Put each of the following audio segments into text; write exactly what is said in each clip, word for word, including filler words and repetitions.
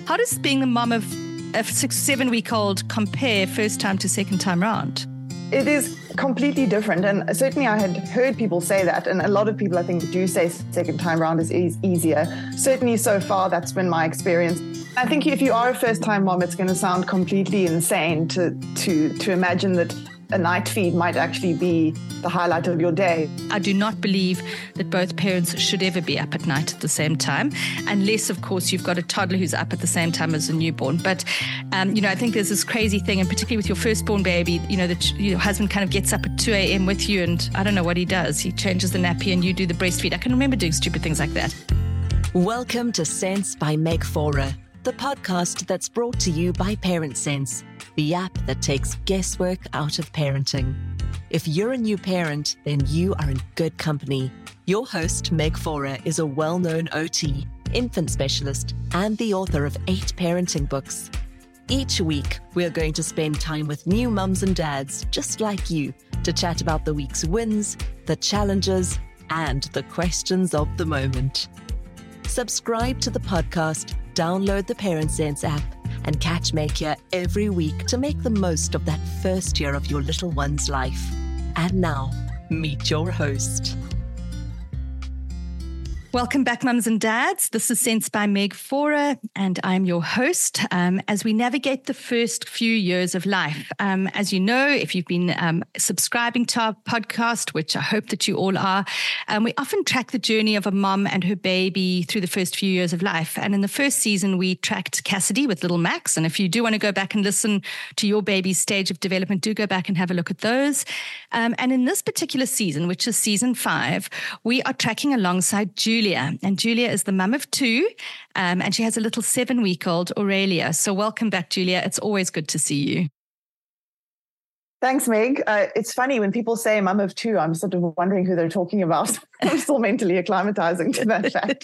How does being the mom of a six, seven week old compare first time to second time round? It is completely different. And certainly I had heard people say that. And a lot of people, I think, do say second time round is e- easier. Certainly so far, that's been my experience. I think if you are a first time mom, it's going to sound completely insane to, to, to imagine that a night feed might actually be the highlight of your day. I do not believe that both parents should ever be up at night at the same time, unless, of course, you've got a toddler who's up at the same time as a newborn. But, um, you know, I think there's this crazy thing, and particularly with your firstborn baby, you know, that your husband kind of gets up at two a.m. with you, and I don't know what he does. He changes the nappy and you do the breastfeed. I can remember doing stupid things like that. Welcome to Sense by Meg Forer, the podcast that's brought to you by Parent Sense, the app that takes guesswork out of parenting. If you're a new parent, then you are in good company. Your host, Meg Forer, is a well-known O T, infant specialist, and the author of eight parenting books. Each week, we're going to spend time with new mums and dads, just like you, to chat about the week's wins, the challenges, and the questions of the moment. Subscribe to the podcast, download the Parent Sense app, and catch Meg here every week to make the most of that first year of your little one's life. And now, meet your host. Welcome back, mums and dads. This is Sense by Meg Forer, and I'm your host um, as we navigate the first few years of life. Um, as you know, if you've been um, subscribing to our podcast, which I hope that you all are, um, we often track the journey of a mom and her baby through the first few years of life. And in the first season, we tracked Cassidy with little Max. And if you do want to go back and listen to your baby's stage of development, do go back and have a look at those. Um, and in this particular season, which is season five, we are tracking alongside Julia. Julia. And Julia is the mum of two, um, and she has a little seven-week-old, Aurelia. So welcome back, Julia. It's always good to see you. Thanks, Meg. Uh, it's funny when people say mum of two, I'm sort of wondering who they're talking about. I'm still mentally acclimatizing to that fact.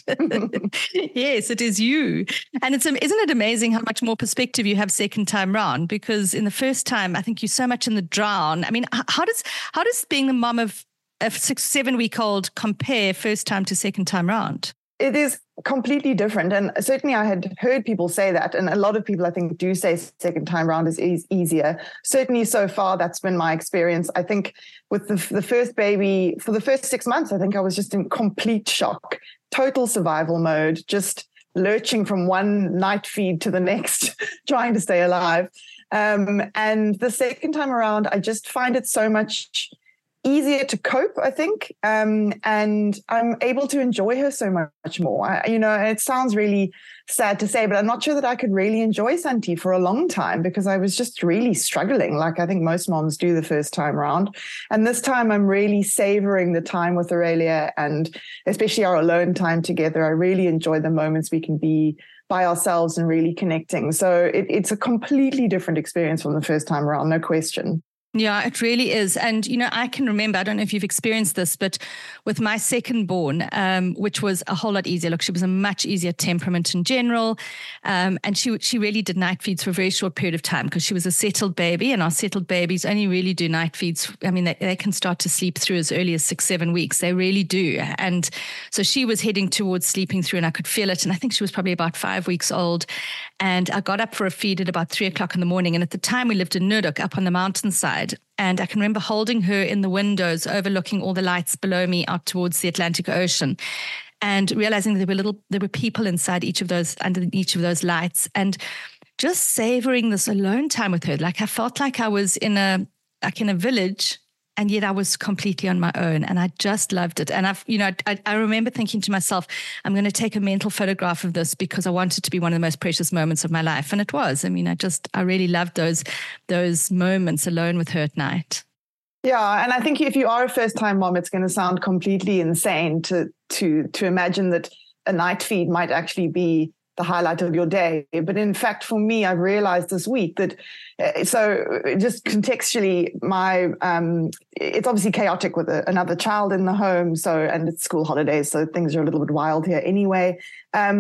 Yes, it is you. And it's isn't it amazing how much more perspective you have second time round? Because in the first time, I think you're so much in the drown. I mean, how does how does being the mum of a six, seven week old compare first time to second time round? It is completely different. And certainly I had heard people say that. And a lot of people, I think, do say second time round is, is easier. Certainly so far, that's been my experience. I think with the, the first baby, for the first six months, I think I was just in complete shock, total survival mode, just lurching from one night feed to the next, trying to stay alive. Um, and the second time around, I just find it so much easier to cope, I think, um, and I'm able to enjoy her so much more. I, you know, it sounds really sad to say, but I'm not sure that I could really enjoy Santi for a long time because I was just really struggling, like I think most moms do the first time around. And this time I'm really savoring the time with Aurelia and especially our alone time together. I really enjoy the moments we can be by ourselves and really connecting. So it, it's a completely different experience from the first time around, no question. Yeah, it really is. And, you know, I can remember, I don't know if you've experienced this, but with my second born, um, which was a whole lot easier. Look, she was a much easier temperament in general. Um, and she she really did night feeds for a very short period of time because she was a settled baby, and our settled babies only really do night feeds. I mean, they, they can start to sleep through as early as six, seven weeks. They really do. And so she was heading towards sleeping through and I could feel it. And I think she was probably about five weeks old. And I got up for a feed at about three o'clock in the morning. And at the time we lived in Nurduk up on the mountainside. And I can remember holding her in the windows, overlooking all the lights below me out towards the Atlantic Ocean, and realizing that there were little, there were people inside each of those, under each of those lights, and just savoring this alone time with her. Like I felt like I was in a, like in a village, and yet I was completely on my own, and I just loved it. And I've, you know, I, I remember thinking to myself, I'm going to take a mental photograph of this because I want it to be one of the most precious moments of my life. And it was. I mean, I just, I really loved those, those moments alone with her at night. Yeah, and I think if you are a first-time mom, it's going to sound completely insane to to to imagine that a night feed might actually be the highlight of your day. But in fact, for me, I've realized this week that, uh, so just contextually, my um, it's obviously chaotic with a, another child in the home. So, and it's school holidays, so things are a little bit wild here anyway. Um,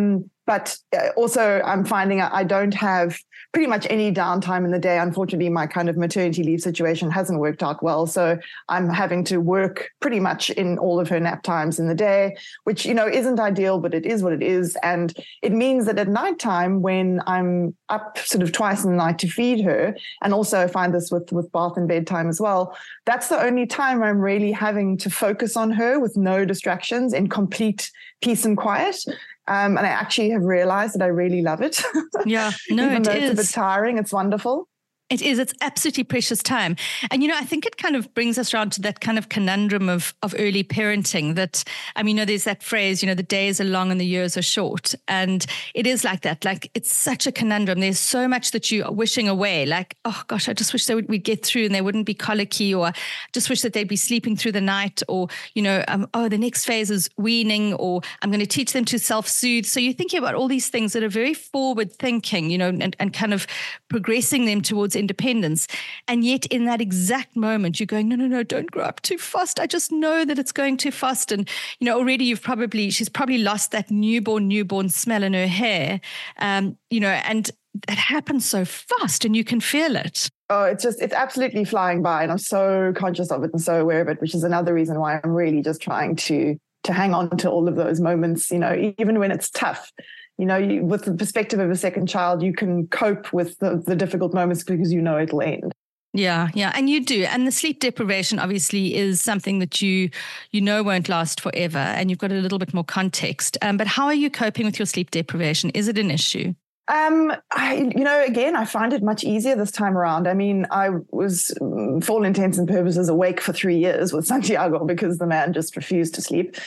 But also I'm finding I don't have pretty much any downtime in the day. Unfortunately, my kind of maternity leave situation hasn't worked out well. So I'm having to work pretty much in all of her nap times in the day, which, you know, isn't ideal, but it is what it is. And it means that at nighttime, when I'm up sort of twice in the night to feed her, and also I find this with, with bath and bedtime as well, that's the only time I'm really having to focus on her with no distractions, in complete peace and quiet. Um, and I actually have realized that I really love it. Yeah, no, Even it though is. It's a bit tiring. It's wonderful. It is. It's absolutely precious time. And, you know, I think it kind of brings us around to that kind of conundrum of of early parenting that, I mean, you know, there's that phrase, you know, the days are long and the years are short. And it is like that. Like, it's such a conundrum. There's so much that you are wishing away. Like, oh, gosh, I just wish they would we'd get through and they wouldn't be colicky, or just wish that they'd be sleeping through the night, or, you know, um, oh, the next phase is weaning, or I'm going to teach them to self-soothe. So you're thinking about all these things that are very forward thinking, you know, and, and kind of progressing them towards independence. And yet in that exact moment, you're going, no, no, no, don't grow up too fast. I just know that it's going too fast. And, you know, already you've probably, she's probably lost that newborn, newborn smell in her hair, um, you know, and it happens so fast and you can feel it. Oh, it's just, it's absolutely flying by. And I'm so conscious of it and so aware of it, which is another reason why I'm really just trying to, to hang on to all of those moments, you know, even when it's tough. You know, you, with the perspective of a second child, you can cope with the, the difficult moments because you know it'll end. Yeah, yeah, and you do. And the sleep deprivation obviously is something that you you know won't last forever, and you've got a little bit more context. Um, but how are you coping with your sleep deprivation? Is it an issue? Um, I, you know, again, I find it much easier this time around. I mean, I was, for all intents and purposes, awake for three years with Santiago because the man just refused to sleep.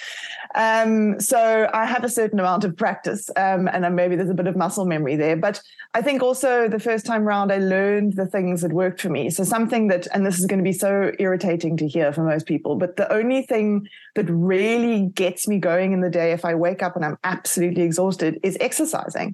Um, so I have a certain amount of practice, um, and maybe there's a bit of muscle memory there. But I think also the first time round, I learned the things that worked for me. So something that, and this is going to be so irritating to hear for most people, but the only thing that really gets me going in the day if I wake up and I'm absolutely exhausted is exercising.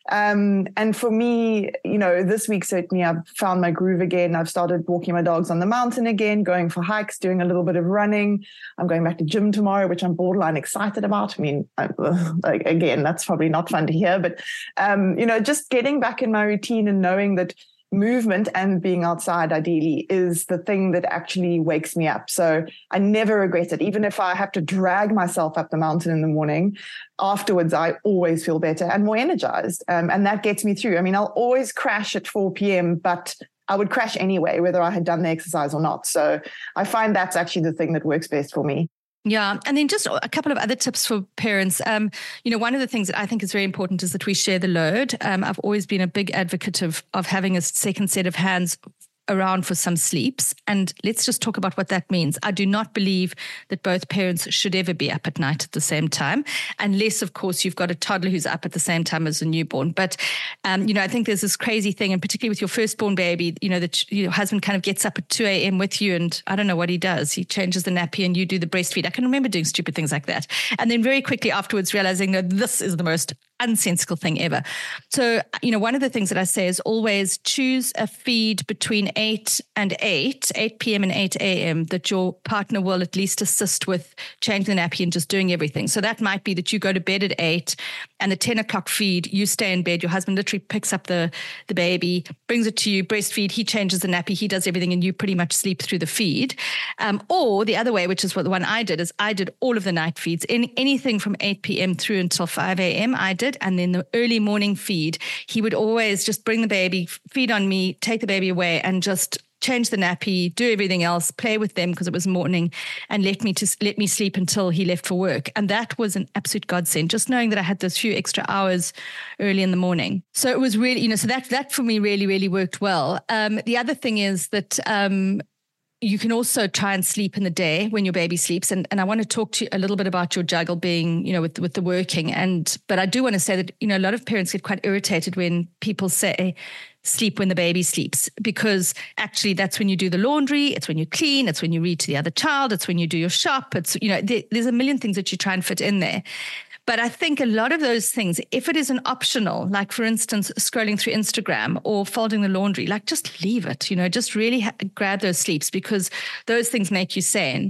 Um, and for me, you know, this week, certainly I've found my groove again. I've started walking my dogs on the mountain again, going for hikes, doing a little bit of running. I'm going back to gym tomorrow, which I'm borderline excited about. I mean, I, like, again, that's probably not fun to hear, but, um, you know, just getting back in my routine and knowing that movement and being outside ideally is the thing that actually wakes me up. So I never regret it. Even if I have to drag myself up the mountain in the morning, afterwards, I always feel better and more energized. Um, and that gets me through. I mean, I'll always crash at four p.m., but I would crash anyway, whether I had done the exercise or not. So I find that's actually the thing that works best for me. Yeah. And then just a couple of other tips for parents. Um, you know, one of the things that I think is very important is that we share the load. Um, I've always been a big advocate of of having a second set of hands around for some sleeps. And let's just talk about what that means. I do not believe that both parents should ever be up at night at the same time, unless, of course, you've got a toddler who's up at the same time as a newborn. But, um, you know, I think there's this crazy thing, and particularly with your firstborn baby, you know, that your husband kind of gets up at two a.m. with you, and I don't know what he does. He changes the nappy and you do the breastfeed. I can remember doing stupid things like that. And then very quickly afterwards realizing that this is the most unsensical thing ever. So, you know, one of the things that I say is always choose a feed between eight and eight, eight p.m. and eight a.m. that your partner will at least assist with changing the nappy and just doing everything. So that might be that you go to bed at eight and the ten o'clock feed, you stay in bed, your husband literally picks up the, the baby, brings it to you, breastfeed, he changes the nappy, he does everything, and you pretty much sleep through the feed. Um, or the other way, which is what the one I did, is I did all of the night feeds, in anything from eight p.m. through until five a.m. I did. And then the early morning feed, he would always just bring the baby, feed on me, take the baby away, and just change the nappy, do everything else, play with them because it was morning, and let me to let me sleep until he left for work. And that was an absolute godsend, just knowing that I had those few extra hours early in the morning. So it was really, you know, so that that for me really, really worked well. Um, the other thing is that um, you can also try and sleep in the day when your baby sleeps. And, and I want to talk to you a little bit about your juggle being, you know, with, with the working. And, but I do want to say that, you know, a lot of parents get quite irritated when people say sleep when the baby sleeps, because actually that's when you do the laundry. It's when you clean. It's when you read to the other child. It's when you do your shop. It's, you know, there, there's a million things that you try and fit in there. But I think a lot of those things, if it is an optional, like for instance, scrolling through Instagram or folding the laundry, like just leave it, you know, just really ha- grab those sleeps, because those things make you sane.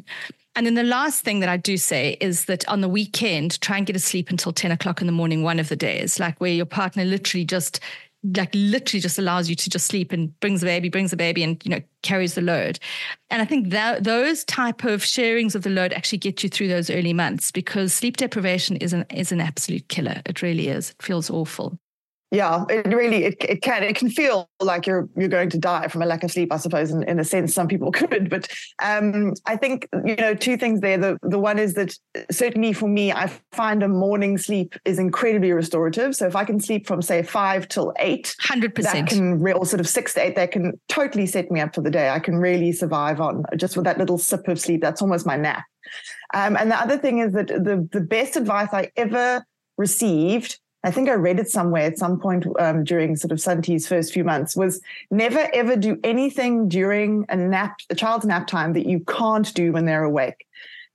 And then the last thing that I do say is that on the weekend, try and get to sleep until ten o'clock in the morning, one of the days, like where your partner literally just like literally just allows you to just sleep and brings the baby, brings the baby and, you know, carries the load. And I think that those type of sharings of the load actually get you through those early months, because sleep deprivation is an, is an absolute killer. It really is. It feels awful. Yeah, it really, it, it can, it can feel like you're, you're going to die from a lack of sleep, I suppose, in, in a sense. Some people could, but um, I think, you know, two things there. The, the one is that certainly for me, I find a morning sleep is incredibly restorative. So if I can sleep from say five till eight, one hundred percent. that can real sort of six to eight, that can totally set me up for the day. I can really survive on just with that little sip of sleep. That's almost my nap. Um, and the other thing is that the, the best advice I ever received, I think I read it somewhere at some point um, during sort of Santi's first few months, was never, ever do anything during a nap, a child's nap time that you can't do when they're awake.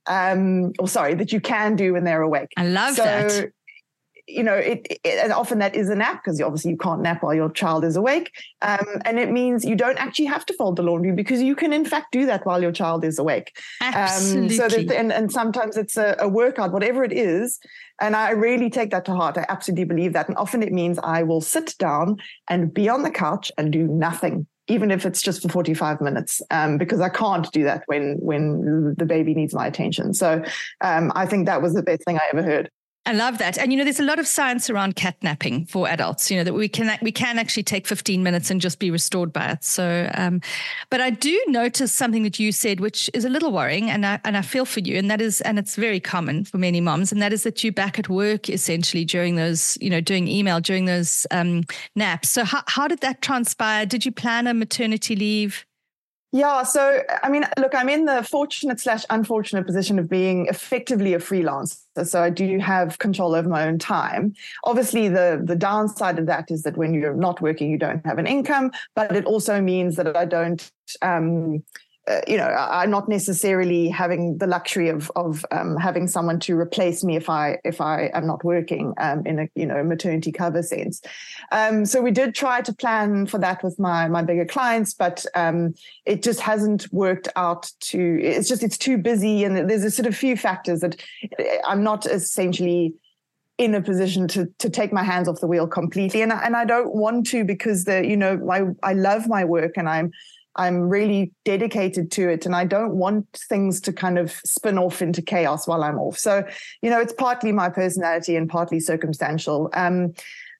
Um, or sorry, that you can do when they're awake. I love so, that. You know, it, it, and often that is a nap, because obviously you can't nap while your child is awake. Um, and it means you don't actually have to fold the laundry, because you can in fact do that while your child is awake. Absolutely. Um, so that, and, and sometimes it's a, a workout, whatever it is. And I really take that to heart. I absolutely believe that. And often it means I will sit down and be on the couch and do nothing, even if it's just for forty-five minutes, um, because I can't do that when when the baby needs my attention. So um, I think that was the best thing I ever heard. I love that. And, you know, there's a lot of science around catnapping for adults, you know, that we can we can actually take fifteen minutes and just be restored by it. So, um, but I do notice something that you said, which is a little worrying, and I, and I feel for you. And that is, and it's very common for many moms, and that is that you're back at work essentially during those, you know, doing email, during those um, naps. So how, how did that transpire? Did you plan a maternity leave? Yeah. So, I mean, look, I'm in the fortunate slash unfortunate position of being effectively a freelancer. So I do have control over my own time. Obviously, the, the downside of that is that when you're not working, you don't have an income, but it also means that I don't, um, uh, you know, I'm not necessarily having the luxury of of um, having someone to replace me if I if I am not working um, in a you know maternity cover sense. Um, so we did try to plan for that with my my bigger clients, but um, it just hasn't worked out. To it's just it's too busy, and there's a sort of few factors that I'm not essentially in a position to to take my hands off the wheel completely, and I, and I don't want to, because the you know my I love my work and I'm. I'm really dedicated to it, and I don't want things to kind of spin off into chaos while I'm off. So, you know, it's partly my personality and partly circumstantial. Um,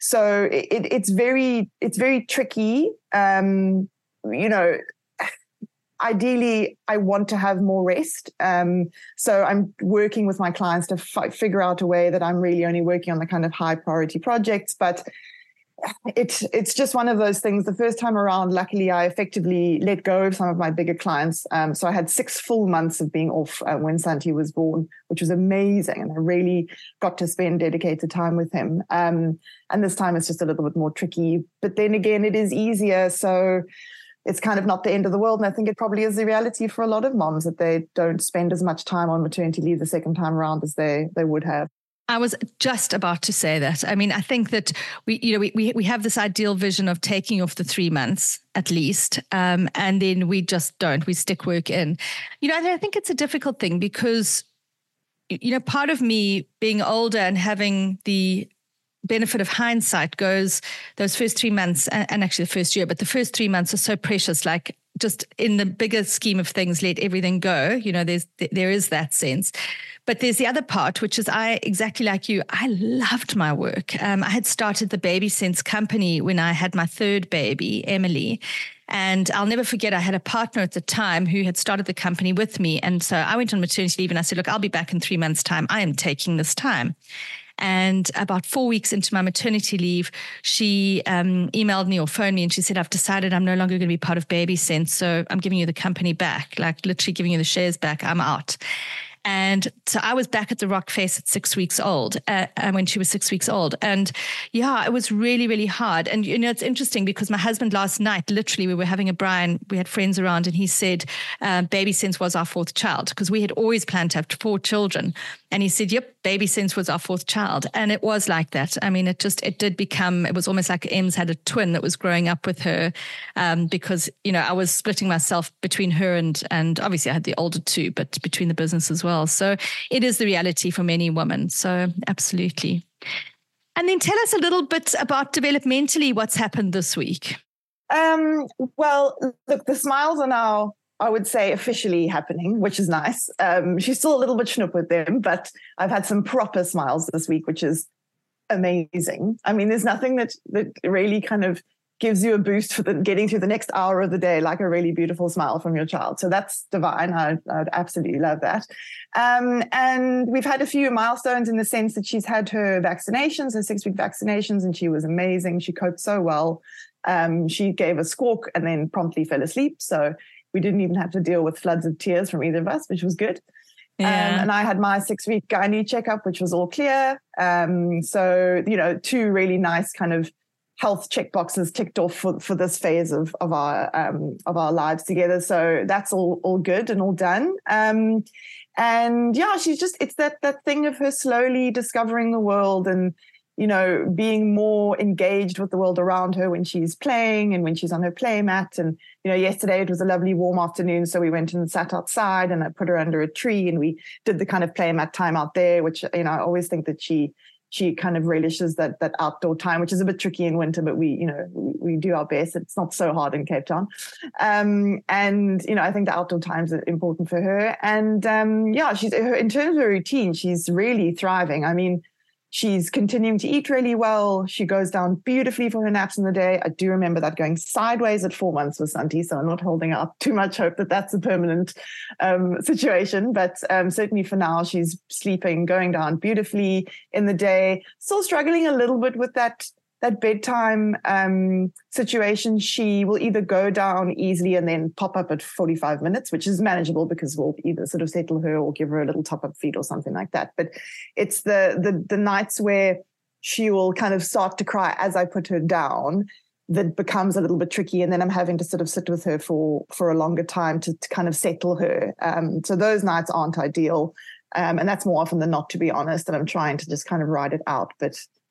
so it, it's very, it's very tricky. Um, you know, ideally, I want to have more rest. Um, so I'm working with my clients to f- figure out a way that I'm really only working on the kind of high priority projects, but It's it's just one of those things. The first time around, luckily, I effectively let go of some of my bigger clients. Um, so I had six full months of being off uh, when Santi was born, which was amazing. And I really got to spend dedicated time with him. Um, and this time it's just a little bit more tricky. But then again, it is easier. So it's kind of not the end of the world. And I think it probably is the reality for a lot of moms that they don't spend as much time on maternity leave the second time around as they they would have. I was just about to say that. I mean, I think that we, you know, we we, we have this ideal vision of taking off the three months at least, um, and then we just don't. We stick work in. You know, I think it's a difficult thing because, you know, part of me being older and having the benefit of hindsight goes those first three months and, and actually the first year, but the first three months are so precious. Like, just in the bigger scheme of things, let everything go. You know, there's there is that sense. But there's the other part, which is I, exactly like you, I loved my work. Um, I had started the Baby Sense company when I had my third baby, Emily. And I'll never forget, I had a partner at the time who had started the company with me. And so I went on maternity leave and I said, look, I'll be back in three months' time. I am taking this time. And about four weeks into my maternity leave, she um, emailed me or phoned me and she said, I've decided I'm no longer going to be part of Baby Sense. So I'm giving you the company back, like literally giving you the shares back. I'm out. And so I was back at the Rock Face at six weeks old, uh, when she was six weeks old. And yeah, it was really, really hard. And, you know, it's interesting because my husband last night, literally, we were having a Brian, we had friends around, and he said, uh, Baby Sense was our fourth child, because we had always planned to have four children. And he said, yep, Baby Sense was our fourth child. And it was like that. I mean, it just, it did become, it was almost like Ems had a twin that was growing up with her um, because, you know, I was splitting myself between her and, and obviously I had the older two, but between the business as well. So it is the reality for many women. So absolutely. And then tell us a little bit about developmentally what's happened this week. Um, well, look, the smiles are now, I would say, officially happening, which is nice. Um, she's still a little bit schnoop with them, but I've had some proper smiles this week, which is amazing. I mean, there's nothing that that really kind of gives you a boost for the, getting through the next hour of the day, like a really beautiful smile from your child. So that's divine. I, I'd absolutely love that. Um, and we've had a few milestones in the sense that she's had her vaccinations, her six-week vaccinations, and she was amazing. She coped so well. Um, she gave a squawk and then promptly fell asleep. So we didn't even have to deal with floods of tears from either of us, which was good. Yeah. Um, and I had my six-week gynae checkup, which was all clear. Um, so, you know, two really nice kind of health check boxes ticked off for, for this phase of, of our um, of our lives together. So that's all all good and all done. Um, and yeah, she's just, it's that that thing of her slowly discovering the world and, you know, being more engaged with the world around her when she's playing and when she's on her play mat. And, you know, yesterday it was a lovely warm afternoon. So we went and sat outside and I put her under a tree and we did the kind of play mat time out there, which, you know, I always think that she she kind of relishes that that outdoor time, which is a bit tricky in winter, but we, you know, we, we do our best. It's not so hard in Cape Town. Um, and, you know, I think the outdoor times are important for her. And um, yeah, she's in terms of her routine, she's really thriving. I mean, she's continuing to eat really well. She goes down beautifully for her naps in the day. I do remember that going sideways at four months with Santi, so I'm not holding up too much hope that that's a permanent um, situation. But um, certainly for now, she's sleeping, going down beautifully in the day. Still struggling a little bit with that that bedtime um, situation. She will either go down easily and then pop up at forty-five minutes, which is manageable because we'll either sort of settle her or give her a little top-up feed or something like that. But it's the the the nights where she will kind of start to cry as I put her down that becomes a little bit tricky. And then I'm having to sort of sit with her for, for a longer time to, to kind of settle her. Um, so those nights aren't ideal. Um, and that's more often than not, to be honest. And I'm trying to just kind of ride it out. But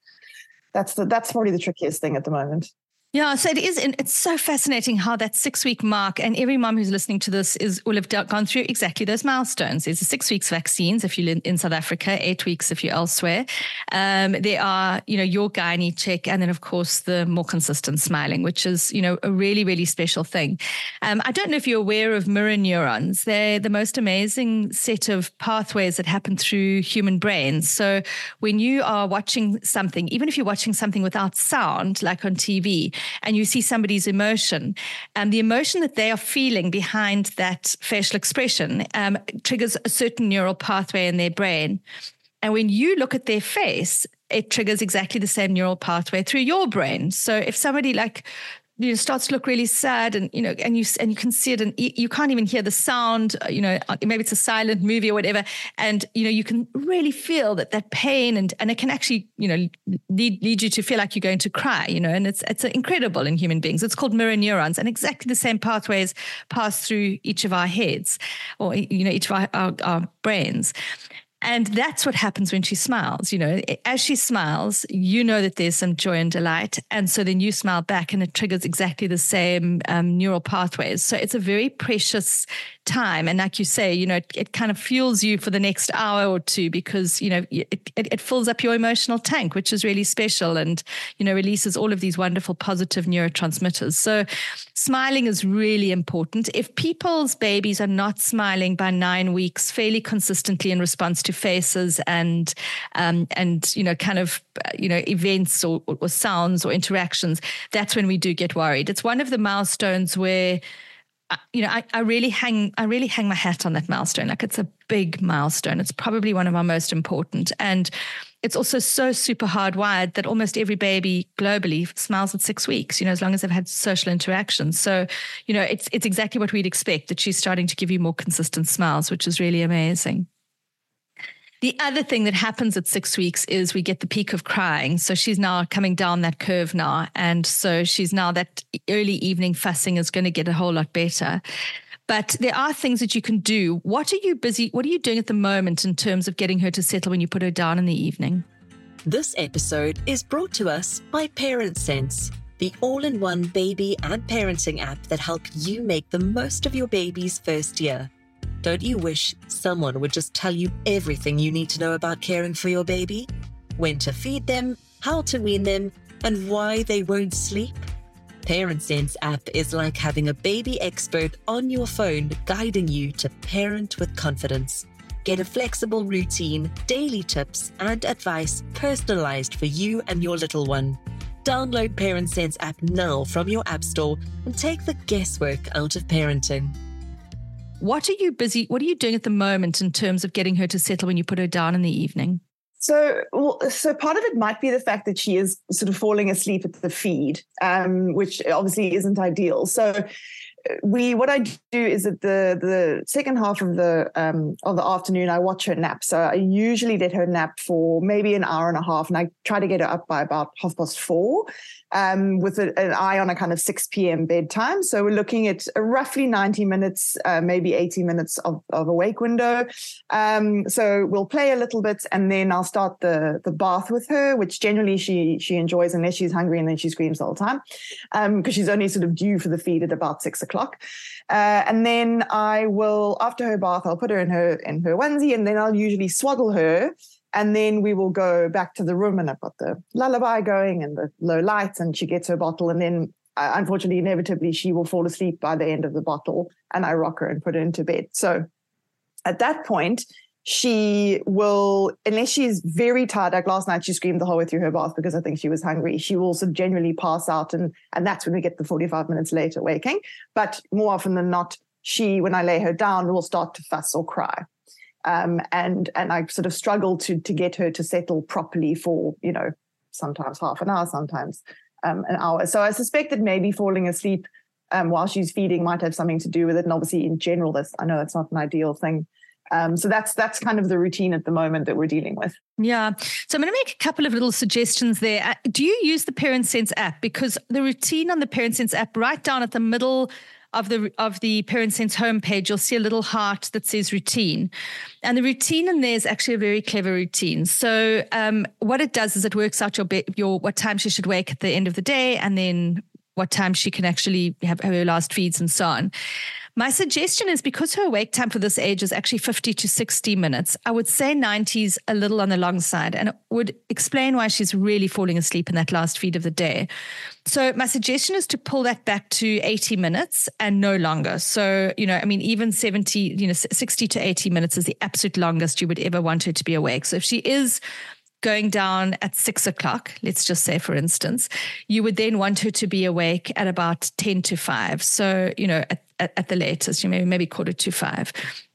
That's the that's probably the trickiest thing at the moment. Yeah, so it is. It's so fascinating how that six-week mark, and every mom who's listening to this is will have gone through exactly those milestones. There's the six weeks vaccines if you're in South Africa, eight weeks if you're elsewhere. Um, there are, you know, your gynae check, and then of course the more consistent smiling, which is, you know, a really really special thing. Um, I don't know if you're aware of mirror neurons. They're the most amazing set of pathways that happen through human brains. So when you are watching something, even if you're watching something without sound, like on T V, and you see somebody's emotion, and the emotion that they are feeling behind that facial expression um, triggers a certain neural pathway in their brain. And when you look at their face, it triggers exactly the same neural pathway through your brain. So if somebody like, you know, starts to look really sad and, you know, and you, and you can see it and you can't even hear the sound, you know, maybe it's a silent movie or whatever. And, you know, you can really feel that, that pain and, and it can actually, you know, lead, lead you to feel like you're going to cry, you know, and it's, it's incredible in human beings. It's called mirror neurons, and exactly the same pathways pass through each of our heads or, you know, each of our, our, our brains. And that's what happens when she smiles. You know, as she smiles, you know that there's some joy and delight. And so then you smile back and it triggers exactly the same um, neural pathways. So it's a very precious time. And like you say, you know, it, it kind of fuels you for the next hour or two because, you know, it, it, it fills up your emotional tank, which is really special and, you know, releases all of these wonderful positive neurotransmitters. So smiling is really important. If people's babies are not smiling by nine weeks fairly consistently in response to faces and, um, and you know, kind of, you know, events or, or sounds or interactions, that's when we do get worried. It's one of the milestones where, you know, I, I really hang, I really hang my hat on that milestone. Like it's a big milestone. It's probably one of our most important. And it's also so super hardwired that almost every baby globally smiles at six weeks, you know, as long as they've had social interactions. So, you know, it's, it's exactly what we'd expect, that she's starting to give you more consistent smiles, which is really amazing. The other thing that happens at six weeks is we get the peak of crying. So she's now coming down that curve now. And so she's now, that early evening fussing is going to get a whole lot better. But there are things that you can do. What are you busy, what are you doing at the moment in terms of getting her to settle when you put her down in the evening? This episode is brought to us by ParentSense, the all-in-one baby and parenting app that helps you make the most of your baby's first year. Don't you wish someone would just tell you everything you need to know about caring for your baby? When to feed them, how to wean them, and why they won't sleep? ParentSense app is like having a baby expert on your phone guiding you to parent with confidence. Get a flexible routine, daily tips, and advice personalized for you and your little one. Download ParentSense app now from your app store and take the guesswork out of parenting. What are you busy, what are you doing at the moment in terms of getting her to settle when you put her down in the evening? So, well, so part of it might be the fact that she is sort of falling asleep at the feed, um, which obviously isn't ideal. So, we what I do is that the the second half of the um, of the afternoon, I watch her nap. So I usually let her nap for maybe an hour and a half, and I try to get her up by about half past four, um, with a, an eye on a kind of six p.m. bedtime. So we're looking at roughly ninety minutes, uh, maybe eighty minutes of, of awake window. Um, so we'll play a little bit, and then I'll start the the bath with her, which generally she she enjoys unless she's hungry, and then she screams the whole time, um, because she's only sort of due for the feed at about six o'clock. Uh, and then I will, after her bath, I'll put her in her in her onesie, and then I'll usually swaddle her, and then we will go back to the room, and I've got the lullaby going and the low lights, and she gets her bottle, and then uh, unfortunately, inevitably, she will fall asleep by the end of the bottle, and I rock her and put her into bed. So at that point, she will, unless she's very tired, like last night, she screamed the whole way through her bath because I think she was hungry. She will sort of genuinely pass out, and, and that's when we get the forty-five minutes later waking. But more often than not, she, when I lay her down, will start to fuss or cry. Um, and and I sort of struggle to to get her to settle properly for, you know, sometimes half an hour, sometimes um, an hour. So I suspect that maybe falling asleep um, while she's feeding might have something to do with it. And obviously, in general, that's, I know that's not an ideal thing. Um, so that's that's kind of the routine at the moment that we're dealing with. Yeah. So I'm going to make a couple of little suggestions there. Uh, do you use the ParentSense app? Because the routine on the ParentSense app, right down at the middle of the of the ParentSense homepage, you'll see a little heart that says routine. And the routine in there is actually a very clever routine. So um, what it does is it works out your be- your what time she should wake at the end of the day, and then what time she can actually have her last feeds and so on. My suggestion is, because her wake time for this age is actually fifty to sixty minutes, I would say ninety is a little on the long side, and it would explain why she's really falling asleep in that last feed of the day. So my suggestion is to pull that back to eighty minutes and no longer. So, you know, I mean, even seventy, you know, sixty to eighty minutes is the absolute longest you would ever want her to be awake. So if she is going down at six o'clock, let's just say, for instance, you would then want her to be awake at about ten to five. So, you know, at, at, at the latest, you maybe maybe quarter to five.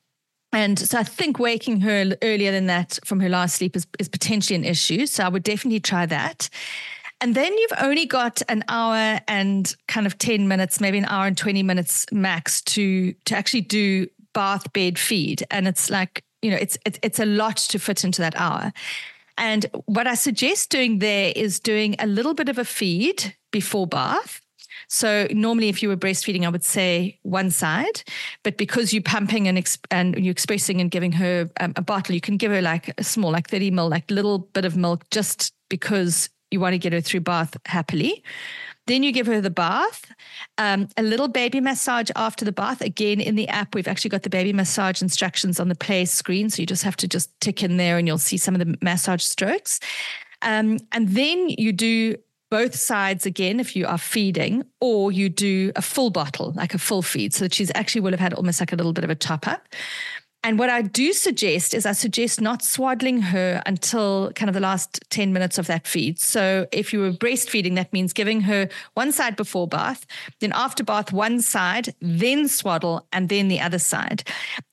And so I think waking her earlier than that from her last sleep is, is potentially an issue. So I would definitely try that. And then you've only got an hour and kind of ten minutes, maybe an hour and twenty minutes max to to actually do bath, bed, feed. And it's like, you know, it's it's, it's a lot to fit into that hour. And what I suggest doing there is doing a little bit of a feed before bath. So normally if you were breastfeeding, I would say one side, but because you're pumping and exp- and you're expressing and giving her um, a bottle, you can give her like a small, like thirty mil, like little bit of milk, just because you want to get her through bath happily. Then you give her the bath, um, a little baby massage after the bath. Again, in the app, we've actually got the baby massage instructions on the play screen. So you just have to just tick in there and you'll see some of the massage strokes. Um, and then you do both sides again if you are feeding, or you do a full bottle, like a full feed, so that she's actually will have had almost like a little bit of a top up. And what I do suggest is I suggest not swaddling her until kind of the last ten minutes of that feed. So if you were breastfeeding, that means giving her one side before bath, then after bath, one side, then swaddle, and then the other side.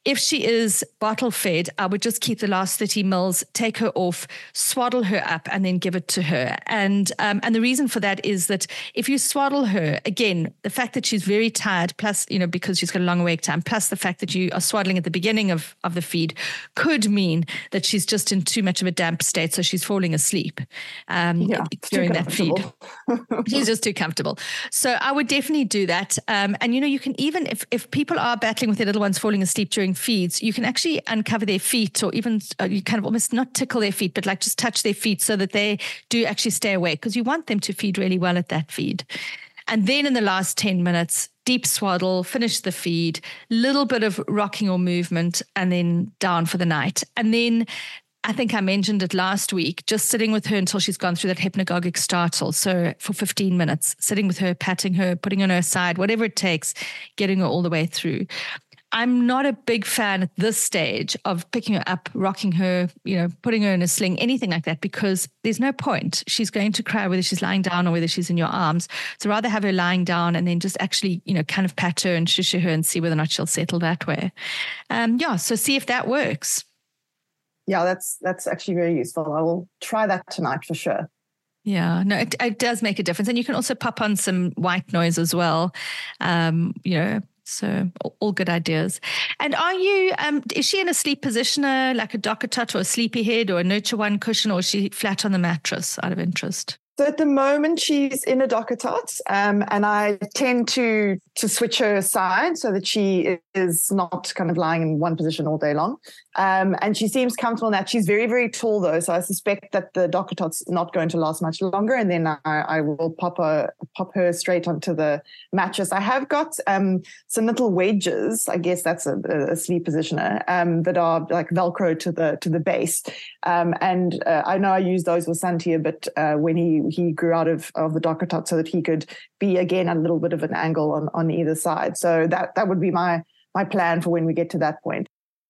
if she is bottle fed, I would just keep the last thirty mils, take her off, swaddle her up, and then give it to her. And um, and the reason for that is that if you swaddle her, again, the fact that she's very tired, plus, you know, because she's got a long awake time, plus the fact that you are swaddling at the beginning of, of the feed could mean that she's just in too much of a damp state, so she's falling asleep um, yeah, during that feed. She's just too comfortable. So I would definitely do that. Um, and, you know, you can even, if, if people are battling with their little ones falling asleep during feeds, you can actually uncover their feet, or even uh, you kind of almost not tickle their feet, but like just touch their feet so that they do actually stay awake, because you want them to feed really well at that feed. And then in the last ten minutes, deep swaddle, finish the feed, little bit of rocking or movement, and then down for the night. And then I think I mentioned it last week, just sitting with her until she's gone through that hypnagogic startle. So for fifteen minutes, sitting with her, patting her, putting her on her side, whatever it takes, getting her all the way through. I'm not a big fan at this stage of picking her up, rocking her, you know, putting her in a sling, anything like that, because there's no point. She's going to cry whether she's lying down or whether she's in your arms. So rather have her lying down and then just actually, you know, kind of pat her and shush her and see whether or not she'll settle that way. Um, yeah, so see if that works. Yeah, that's that's actually very useful. I will try that tonight for sure. Yeah, no, it, it does make a difference. And you can also pop on some white noise as well, um, you know, so all good ideas. And are you, um, is she in a sleep positioner, like a DockATot or a sleepy head or a Nurture One cushion, or is she flat on the mattress, out of interest? So at the moment, she's in a DockATot, um, and I tend to to switch her side so that she is not kind of lying in one position all day long. Um, and she seems comfortable in that. She's very, very tall, though, so I suspect that the DockATot's not going to last much longer, and then I, I will pop her, pop her straight onto the mattress. I have got um, some little wedges, I guess that's a, a sleep positioner, um, that are like Velcro to the to the base. Um, and uh, I know I use those with Santia, but uh, when he he grew out of, of the DockATot so that he could be, again, a little bit of an angle on, on either side. So that that would be my my plan for when we get to that point.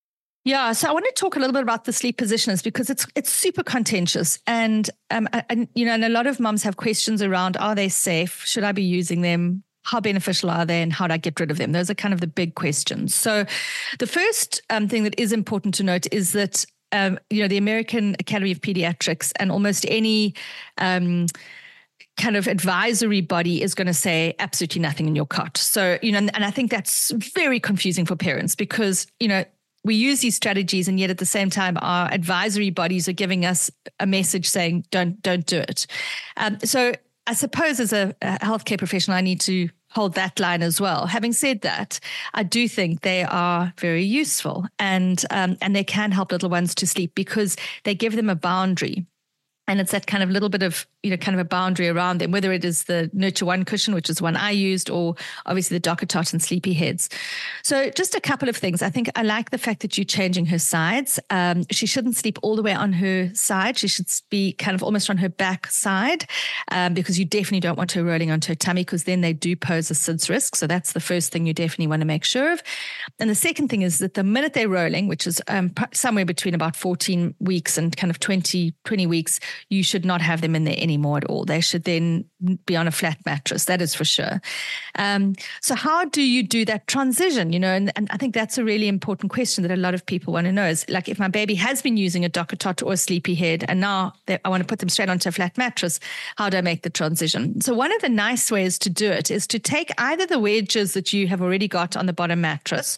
Yeah, so I want to talk a little bit about the sleep positioners, because it's it's super contentious, and um, and you know, and a lot of mums have questions around: are they safe? Should I be using them? How beneficial are they, and how do I get rid of them? Those are kind of the big questions. So, the first um, thing that is important to note is that um, you know, the American Academy of Pediatrics and almost any um, kind of advisory body is going to say absolutely nothing in your cot. So, you know, and, and I think that's very confusing for parents, because, you know, we use these strategies, and yet at the same time, our advisory bodies are giving us a message saying, don't, don't do it. Um, so I suppose as a, a healthcare professional, I need to hold that line as well. Having said that, I do think they are very useful, and um, and they can help little ones to sleep because they give them a boundary. And it's that kind of little bit of, you know, kind of a boundary around them, whether it is the Nurture One cushion, which is the one I used, or obviously the DockATot and Sleepy Heads. So just a couple of things. I think I like the fact that you're changing her sides. Um, she shouldn't sleep all the way on her side. She should be kind of almost on her back side, um, because you definitely don't want her rolling onto her tummy, because then they do pose a S I D S risk. So that's the first thing you definitely want to make sure of. And the second thing is that the minute they're rolling, which is um, somewhere between about fourteen weeks and kind of twenty, twenty weeks, you should not have them in there anymore at all. They should then be on a flat mattress. That is for sure. Um, so how do you do that transition? You know, and, and I think that's a really important question that a lot of people want to know is, like, if my baby has been using a DockATot or a Sleepy Head, and now they, I want to put them straight onto a flat mattress, how do I make the transition? So one of the nice ways to do it is to take either the wedges that you have already got on the bottom mattress,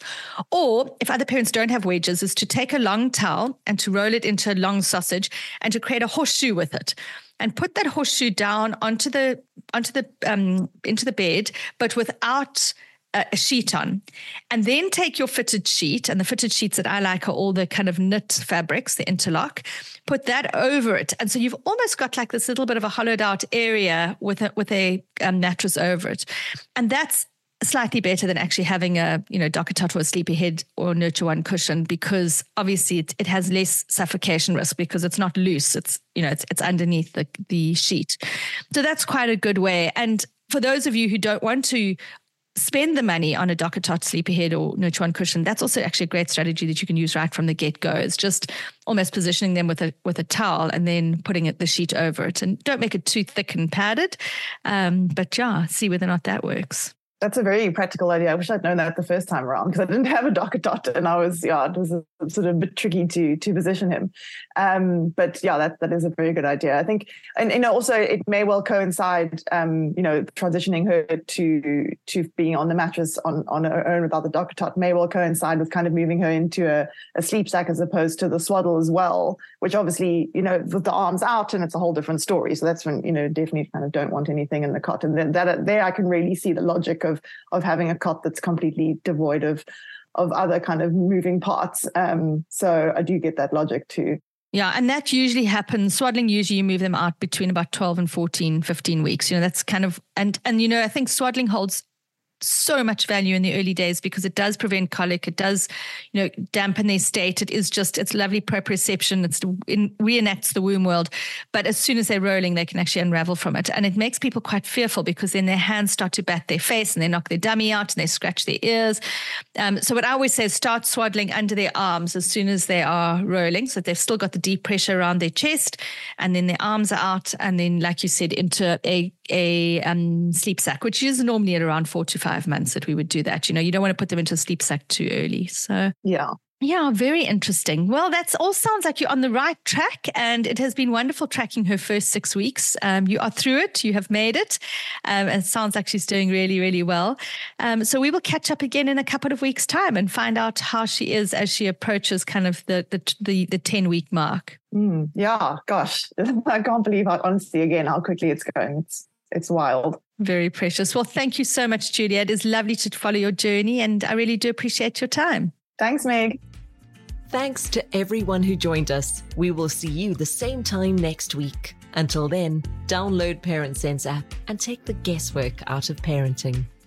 or if other parents don't have wedges, is to take a long towel and to roll it into a long sausage and to create a horseshoe with it, and put that horseshoe down onto the onto the um, into the bed, but without a, a sheet on. And then take your fitted sheet, and the fitted sheets that I like are all the kind of knit fabrics, the interlock. Put that over it, and so you've almost got like this little bit of a hollowed out area with a with a um, mattress over it, and that's slightly better than actually having a, you know, DockATot or a Sleepy Head or Nurture One cushion, because obviously it, it has less suffocation risk because it's not loose. It's, you know, it's it's underneath the, the sheet. So that's quite a good way. And for those of you who don't want to spend the money on a DockATot, Sleepy Head or Nurture One cushion, that's also actually a great strategy that you can use right from the get-go. It's just almost positioning them with a with a towel and then putting it, the sheet over it. And don't make it too thick and padded. Um, but yeah, see whether or not that works. That's a very practical idea. I wish I'd known that the first time around because I didn't have a DockATot and I was, yeah, it was a, sort of a bit tricky to to position him. Um, but yeah, that that is a very good idea. I think, and you know, also it may well coincide, um, you know, transitioning her to to being on the mattress on, on her own without the DockATot may well coincide with kind of moving her into a, a sleep sack as opposed to the swaddle as well, which obviously, you know, with the arms out and it's a whole different story. So that's when, you know, definitely kind of don't want anything in the cot. And then that there I can really see the logic of Of, of having a cot that's completely devoid of of other kind of moving parts. Um, so I do get that logic too. Yeah, and that usually happens. Swaddling, usually you move them out between about twelve and fourteen, fifteen weeks. You know, that's kind of, and, and you know, I think swaddling holds so much value in the early days because it does prevent colic. It does, you know, dampen their state. It is just, it's lovely proprioception. It's it reenacts the womb world. But as soon as they're rolling, they can actually unravel from it. And it makes people quite fearful because then their hands start to bat their face and they knock their dummy out and they scratch their ears. Um, so what I always say is start swaddling under their arms as soon as they are rolling. So they've still got the deep pressure around their chest and then their arms are out. And then, like you said, into a a um, sleep sack, which is normally at around four to five months that we would do that. You know, you don't want to put them into a sleep sack too early. So yeah. Yeah, very interesting. Well, that's all sounds like you're on the right track and it has been wonderful tracking her first six weeks. Um, you are through it. You have made it. Um, and it sounds like she's doing really, really well. Um, so we will catch up again in a couple of weeks' time and find out how she is as she approaches kind of the the the, the ten-week mark. Mm, yeah, gosh, I can't believe how, honestly, again, how quickly it's going. It's It's wild. Very precious. Well, thank you so much, Julia. It is lovely to follow your journey and I really do appreciate your time. Thanks, Meg. Thanks to everyone who joined us. We will see you the same time next week. Until then, download Parent Sense app and take the guesswork out of parenting.